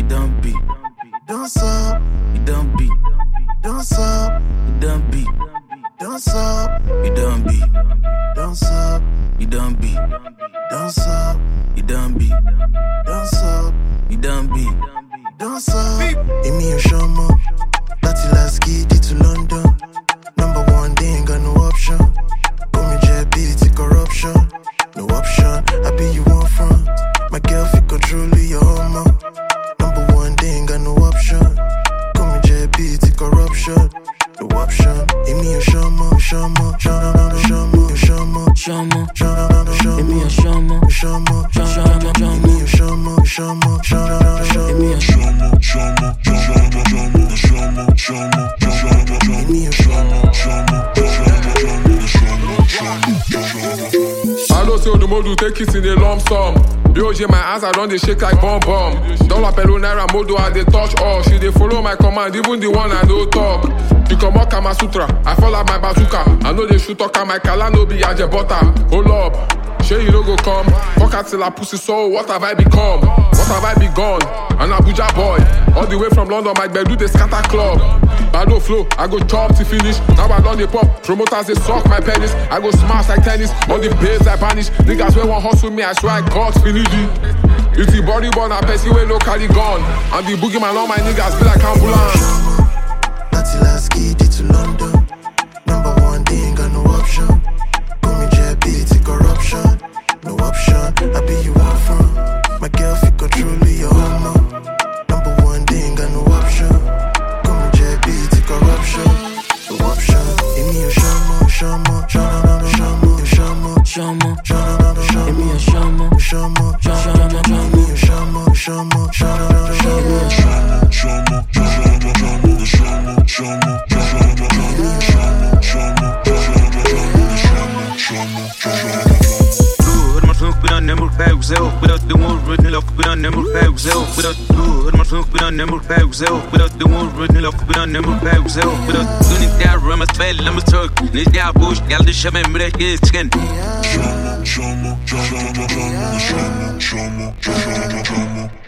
don't beat. Don't stop, you don't beat. Don't stop, you don't beat. Don't stop, you don't beat. Don't stop, you don't beat. Don't stop, you don't beat. Don't stop, you don't beat. Don't stop. Emi Oshama, Lati Lasky, to London. Number one, they ain't got no option. Call me JB, it's corruption. No option, I be you one front. My girl fi control your homo. Number one, they ain't got no option. Call me JB, it's corruption. No option. Emi Oshama, Oshama, Oshama, Oshama, Oshama, Oshama, Oshama, Emi Oshama, Oshama, Oshama, Emi Oshama, Oshama, Oshama, Emi Oshama, Oshama, Oshama, Oshama, Oshama, Emi Oshama, Oshama, I don't say the modu take it in a lump sum. BOJ my hands I run they shake like bomb bomb. Dollar pelo naira modu I they touch all. She they follow my command even the one I no talk. You come out Kama Sutra, I fall out my bazooka. I know they shoot talk my kala no be aje butter. Hold up, sure you no go come. Fuck out till I pussy so what have I become? What have I begun? An Abuja boy, all the way from London my do the scatter club. Bado flow, I go chop to finish. Now I done the pop, promoters they suck my penis. I go smash like tennis, on the base I vanish. Niggas wey want hustle me, I swear I got finish it. It's the body born a person wey no carry gun. And the boogeyman all my niggas be like ambulance. Lati Lasky, to London. Number one, they ain't got no option. Call me JB, it's corruption. No option, I be you one front. My girl fi control your homo. Number one, they ain't got no option. Call me JB, it's corruption. No option. Emi Oshama, Oshama, Oshama, Oshama, Oshama, Oshama, Emi Oshama, Oshama, Oshama, Emi Oshama, Oshama, Oshama, Emi Oshama, Oshama, without the one written off, we don't never pay yourself. Without the we don't never pay yourself. Without the one written off, we don't never pay yourself. Without doing it there, I'm a spell, I'm a talk. Need that bush, y'all the shaman, but I get skin. Shama, shama, shama, shama, shama, shama, shama, shama.